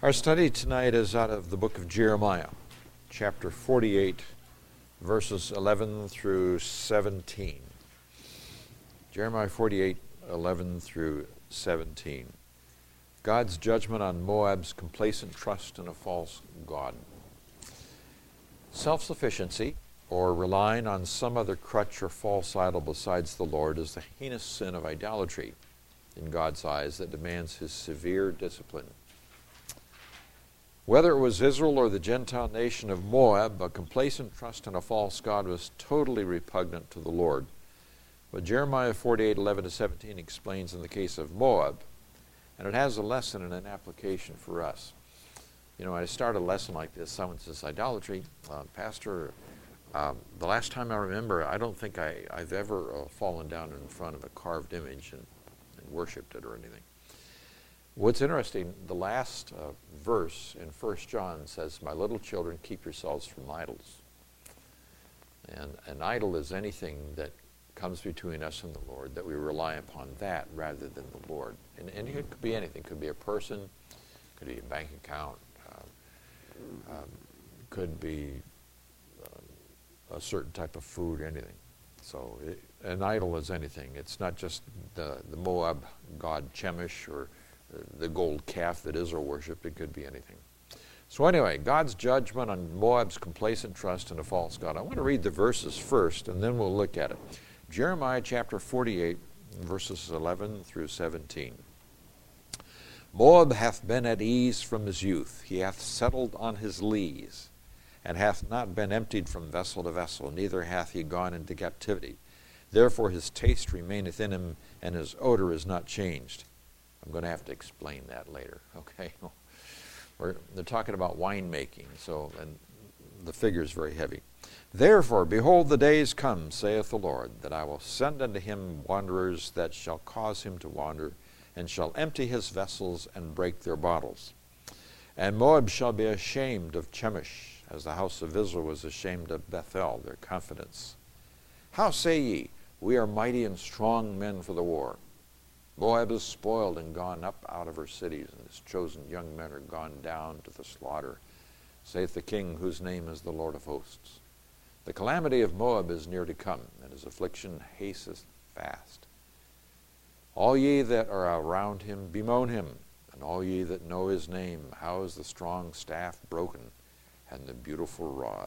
Our study tonight is out of the book of Jeremiah, chapter 48, verses 11 through 17. Jeremiah 48, 11 through 17. God's judgment on Moab's complacent trust in a false god. Self-sufficiency, or relying on some other crutch or false idol besides the Lord, is the heinous sin of idolatry in God's eyes that demands his severe discipline. Whether it was Israel or the Gentile nation of Moab, a complacent trust in a false god was totally repugnant to the Lord. But Jeremiah 48, 11 to 17 explains in the case of Moab, and it has a lesson and an application for us. You know, I start a lesson like this, someone says, idolatry, Pastor, the last time I remember, I don't think I've ever fallen down in front of a carved image and worshipped it or anything. What's interesting, the last verse in 1 John says, "My little children, keep yourselves from idols." And an idol is anything that comes between us and the Lord, that we rely upon that rather than the Lord. And it could be anything. It could be a person, could be a bank account, could be a certain type of food, anything. So an idol is anything. It's not just the Moab god Chemosh or the gold calf that Israel worshipped. It could be anything. So anyway, God's judgment on Moab's complacent trust in a false god. I want to read the verses first, and then we'll look at it. Jeremiah chapter 48, verses 11 through 17. Moab hath been at ease from his youth. He hath settled on his lees, and hath not been emptied from vessel to vessel, neither hath he gone into captivity. Therefore his taste remaineth in him, and his odor is not changed. I'm going to have to explain that later, okay? They're talking about winemaking, and the figure is very heavy. Therefore, behold, the days come, saith the Lord, that I will send unto him wanderers that shall cause him to wander, and shall empty his vessels and break their bottles. And Moab shall be ashamed of Chemosh, as the house of Israel was ashamed of Bethel, their confidence. How say ye, we are mighty and strong men for the war? Moab is spoiled and gone up out of her cities, and his chosen young men are gone down to the slaughter, saith the King, whose name is the Lord of hosts. The calamity of Moab is near to come, and his affliction hasteth fast. All ye that are around him, bemoan him, and all ye that know his name, how is the strong staff broken, and the beautiful rod.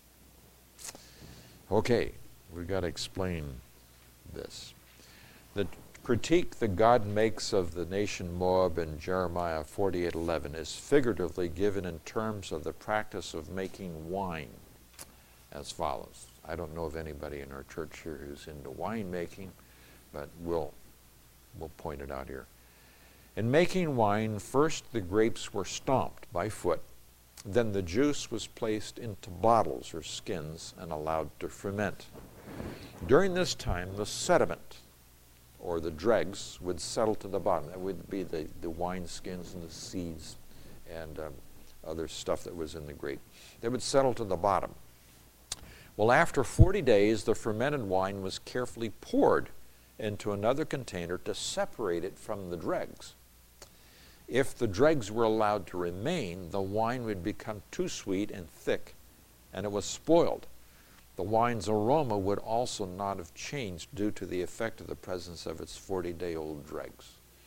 Okay, we've got to explain this. The critique that God makes of the nation Moab in Jeremiah 48:11 is figuratively given in terms of the practice of making wine as follows. I don't know of anybody in our church here who's into wine making, but we'll point it out here. In making wine, first the grapes were stomped by foot, then the juice was placed into bottles or skins and allowed to ferment. During this time, the sediment, or the dregs, would settle to the bottom. That would be the wine skins and the seeds and other stuff that was in the grape. They would settle to the bottom. Well, after 40 days, the fermented wine was carefully poured into another container to separate it from the dregs. If the dregs were allowed to remain, the wine would become too sweet and thick, and it was spoiled. The wine's aroma would also not have changed due to the effect of the presence of its 40-day-old dregs.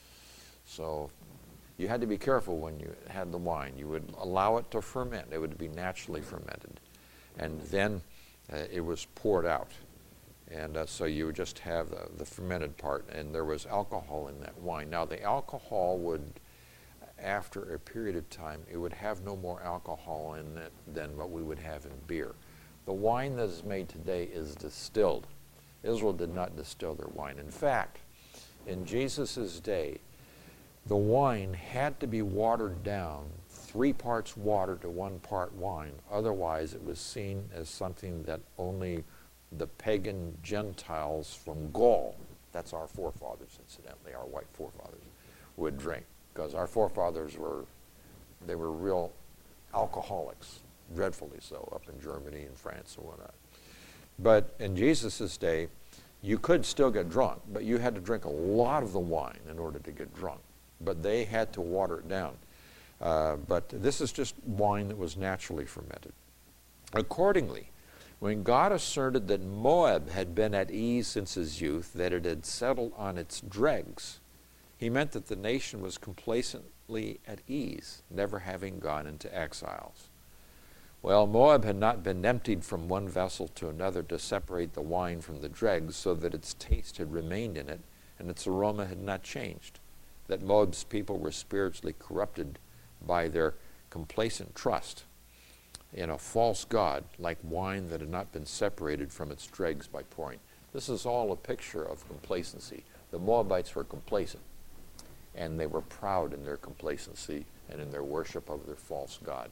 So you had to be careful when you had the wine. You would allow it to ferment. It would be naturally fermented. And then it was poured out. And so you would just have the fermented part, and there was alcohol in that wine. Now the alcohol would, after a period of time, it would have no more alcohol in it than what we would have in beer. The wine that is made today is distilled. Israel did not distill their wine. In fact, in Jesus' day, the wine had to be watered down, 3 parts water to 1 part wine. Otherwise, it was seen as something that only the pagan Gentiles from Gaul, that's our forefathers, incidentally, our white forefathers, would drink. Because our forefathers were real alcoholics. Dreadfully so, up in Germany and France and whatnot. But in Jesus' day, you could still get drunk, but you had to drink a lot of the wine in order to get drunk. But they had to water it down. But this is just wine that was naturally fermented. Accordingly, when God asserted that Moab had been at ease since his youth, that it had settled on its dregs, he meant that the nation was complacently at ease, never having gone into exiles. Well, Moab had not been emptied from one vessel to another to separate the wine from the dregs, so that its taste had remained in it and its aroma had not changed. That Moab's people were spiritually corrupted by their complacent trust in a false god, like wine that had not been separated from its dregs by pouring. This is all a picture of complacency. The Moabites were complacent, and they were proud in their complacency and in their worship of their false god.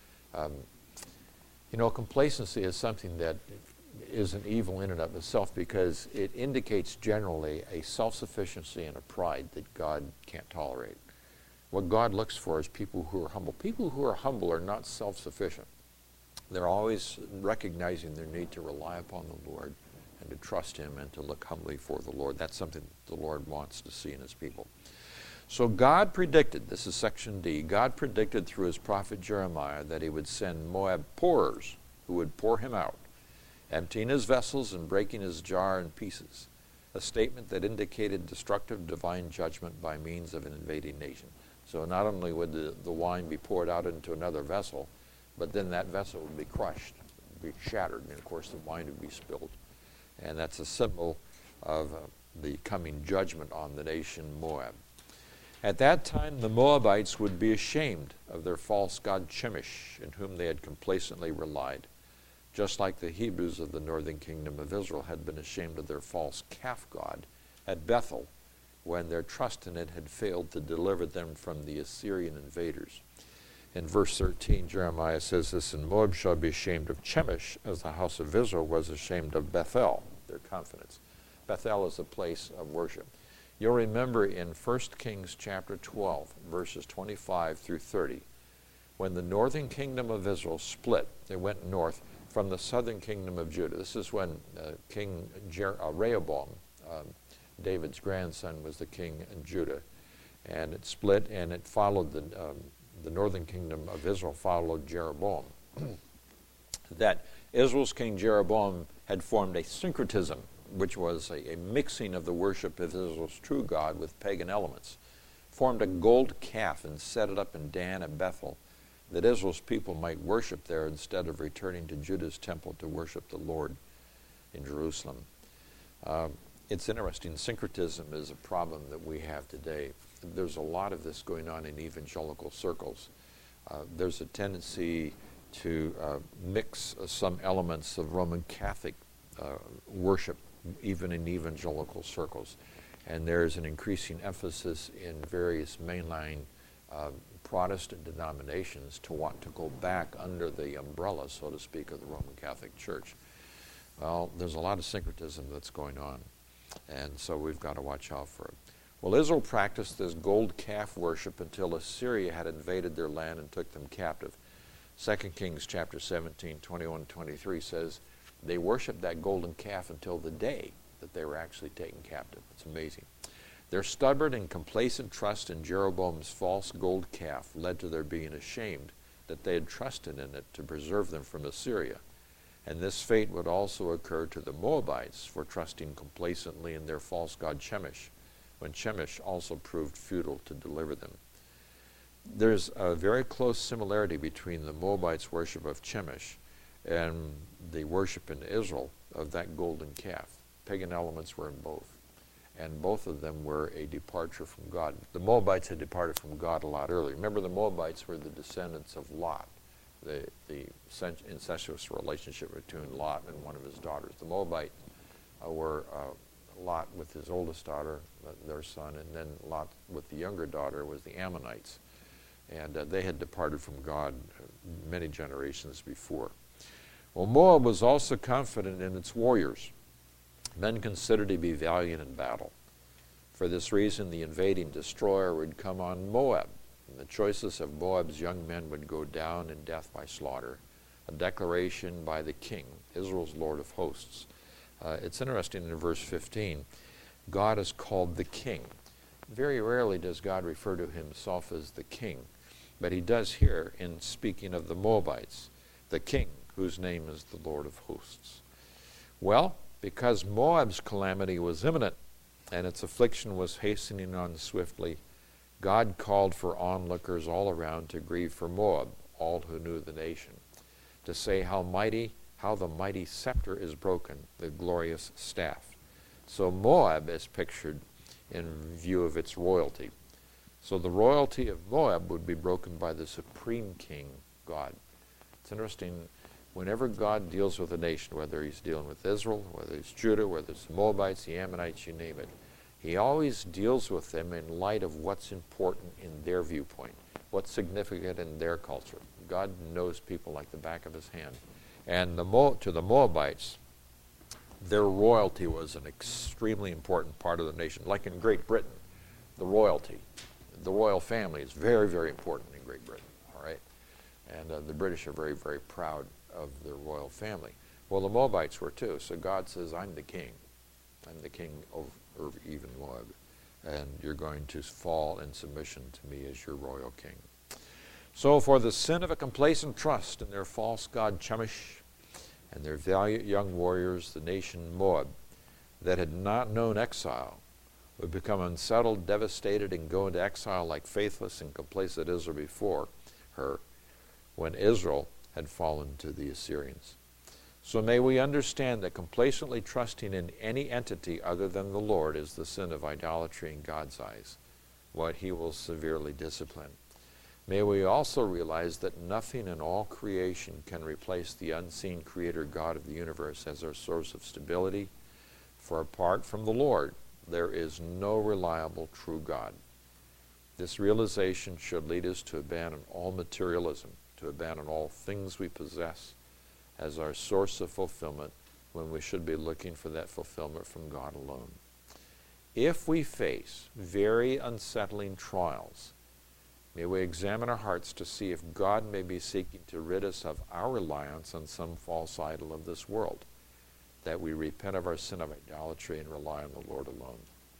Complacency is something that is an evil in and of itself, because it indicates generally a self-sufficiency and a pride that God can't tolerate. What God looks for is people who are humble. People who are humble are not self-sufficient. They're always recognizing their need to rely upon the Lord and to trust Him and to look humbly for the Lord. That's something the Lord wants to see in His people. So God predicted, this is section D, God predicted through His prophet Jeremiah that He would send Moab pourers who would pour him out, emptying his vessels and breaking his jar in pieces, a statement that indicated destructive divine judgment by means of an invading nation. So not only would the wine be poured out into another vessel, but then that vessel would be crushed, be shattered, and of course the wine would be spilled. And that's a symbol of the coming judgment on the nation Moab. At that time, the Moabites would be ashamed of their false god Chemosh, in whom they had complacently relied, just like the Hebrews of the northern kingdom of Israel had been ashamed of their false calf god at Bethel, when their trust in it had failed to deliver them from the Assyrian invaders. In verse 13, Jeremiah says this, "And Moab shall be ashamed of Chemosh, as the house of Israel was ashamed of Bethel," their confidence. Bethel is a place of worship. You'll remember in 1 Kings chapter 12, verses 25 through 30, when the northern kingdom of Israel split, they went north from the southern kingdom of Judah. This is when King Rehoboam, David's grandson, was the king in Judah. And it split, and it followed the northern kingdom of Israel followed Jeroboam. That Israel's king Jeroboam had formed a syncretism, which was a mixing of the worship of Israel's true God with pagan elements, formed a gold calf and set it up in Dan and Bethel, that Israel's people might worship there instead of returning to Judah's temple to worship the Lord in Jerusalem. It's interesting. Syncretism is a problem that we have today. There's a lot of this going on in evangelical circles. There's a tendency to mix some elements of Roman Catholic worship even in evangelical circles. And there's an increasing emphasis in various mainline Protestant denominations to want to go back under the umbrella, so to speak, of the Roman Catholic Church. Well, there's a lot of syncretism that's going on, and so we've got to watch out for it. Well, Israel practiced this gold calf worship until Assyria had invaded their land and took them captive. 2 Kings chapter 17, 21-23 says they worshiped that golden calf until the day that they were actually taken captive. It's amazing. Their stubborn and complacent trust in Jeroboam's false gold calf led to their being ashamed that they had trusted in it to preserve them from Assyria. And this fate would also occur to the Moabites for trusting complacently in their false god Chemosh, when Chemosh also proved futile to deliver them. There's a very close similarity between the Moabites' worship of Chemosh and the worship in Israel of that golden calf. Pagan elements were in both. And both of them were a departure from God. The Moabites had departed from God a lot earlier. Remember, the Moabites were the descendants of Lot, the incestuous relationship between Lot and one of his daughters. The Moabites were Lot with his oldest daughter, their son, and then Lot with the younger daughter was the Ammonites. And they had departed from God many generations before. Well, Moab was also confident in its warriors, men considered to be valiant in battle. For this reason, the invading destroyer would come on Moab, and the choicest of Moab's young men would go down in death by slaughter, a declaration by the king, Israel's Lord of hosts. It's interesting in verse 15, God is called the king. Very rarely does God refer to himself as the king. But he does here in speaking of the Moabites, the king whose name is the Lord of hosts. Well, because Moab's calamity was imminent and its affliction was hastening on swiftly, God called for onlookers all around to grieve for Moab, all who knew the nation, to say how the mighty scepter is broken, the glorious staff. So Moab is pictured in view of its royalty. So the royalty of Moab would be broken by the supreme king, God. It's interesting, whenever God deals with a nation, whether he's dealing with Israel, whether it's Judah, whether it's the Moabites, the Ammonites, you name it, he always deals with them in light of what's important in their viewpoint, what's significant in their culture. God knows people like the back of his hand. And to the Moabites, their royalty was an extremely important part of the nation. Like in Great Britain, the royal family is very, very important in Great Britain, all right? And the British are very, very proud of their royal family. Well, the Moabites were too. So God says, I'm the king. I'm the king over even Moab. And you're going to fall in submission to me as your royal king. So for the sin of a complacent trust in their false god Chemosh and their valiant young warriors, the nation Moab, that had not known exile, would become unsettled, devastated, and go into exile like faithless and complacent Israel before her, when Israel had fallen to the Assyrians. So may we understand that complacently trusting in any entity other than the Lord is the sin of idolatry in God's eyes, what he will severely discipline. May we also realize that nothing in all creation can replace the unseen Creator God of the universe as our source of stability, for apart from the Lord, there is no reliable true God. This realization should lead us to abandon all materialism, to abandon all things we possess as our source of fulfillment, when we should be looking for that fulfillment from God alone. If we face very unsettling trials, may we examine our hearts to see if God may be seeking to rid us of our reliance on some false idol of this world, that we repent of our sin of idolatry and rely on the Lord alone.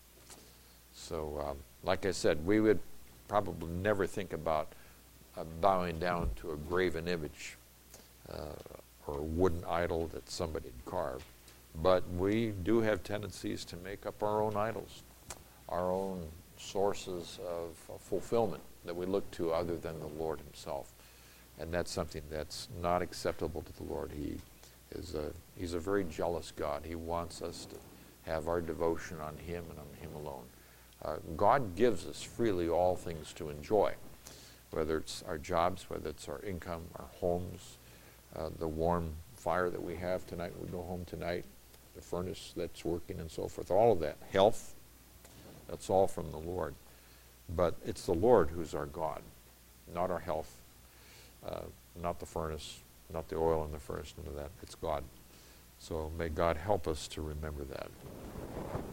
So, like I said, we would probably never think about bowing down to a graven image or a wooden idol that somebody had carved. But we do have tendencies to make up our own idols, our own sources of fulfillment that we look to other than the Lord himself. And that's something that's not acceptable to the Lord. He's a very jealous God. He wants us to have our devotion on him and on him alone. God gives us freely all things to enjoy, whether it's our jobs, whether it's our income, our homes, the warm fire that we have tonight when we go home tonight, the furnace that's working and so forth, all of that. Health, that's all from the Lord. But it's the Lord who's our God, not our health, not the furnace, not the oil in the furnace, none of that. It's God. So may God help us to remember that.